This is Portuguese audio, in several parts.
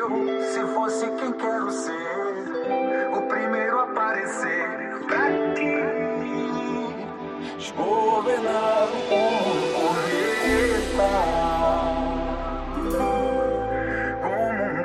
se fosse quem quero ser, o primeiro a aparecer pra ti, desgovernado como um cometa, como um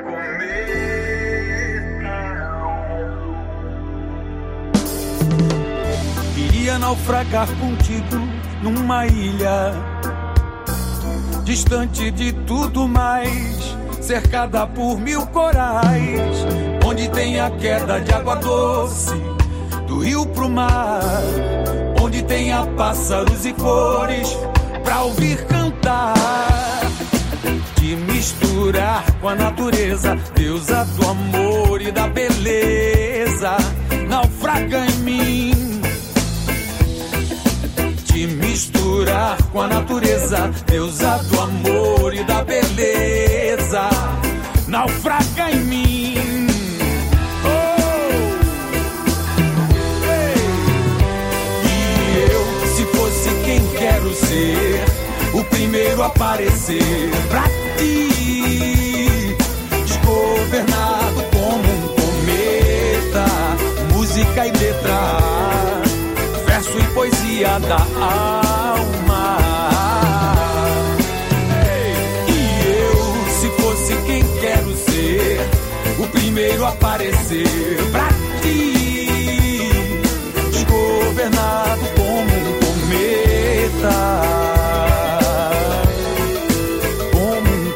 cometa. Queria naufragar contigo numa ilha distante de tudo mais, cercada por 1000 corais, onde tem a queda de água doce do rio pro mar, onde tenha pássaros e cores pra ouvir cantar, te misturar com a natureza, deusa do amor e da beleza, naufraga em mim. Te misturar com a natureza, deusa do amor e da beleza, naufraga em mim. Oh! Hey! E eu, se fosse quem quero ser, o primeiro a aparecer pra ti, desgovernado como um cometa, música e letra, verso e poesia da alma. E eu, se fosse quem quero ser, o primeiro a aparecer pra ti, desgovernado como um cometa, como um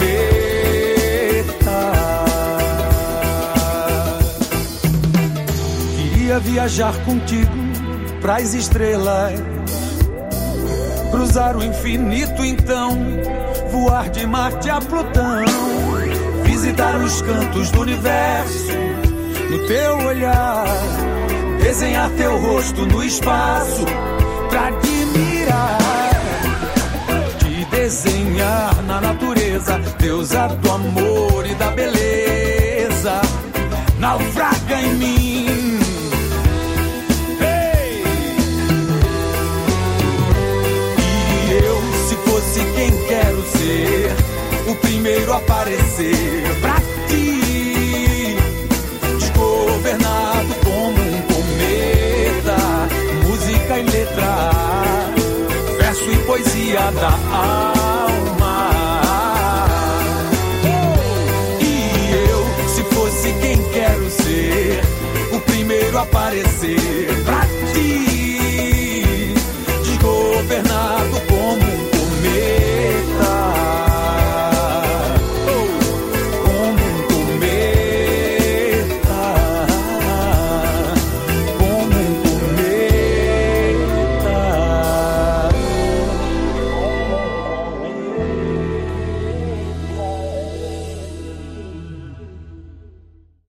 cometa. Queria viajar contigo pras estrelas, cruzar o infinito então, voar de Marte a Plutão, visitar os cantos do universo no teu olhar, desenhar teu rosto no espaço pra admirar, te desenhar na natureza, deusa do amor e da beleza, naufraga em mim. Se quem quero ser, o primeiro a aparecer pra ti, desgovernado como um cometa, música e letra, verso e poesia da alma. E eu, se fosse quem quero ser, o primeiro a aparecer pra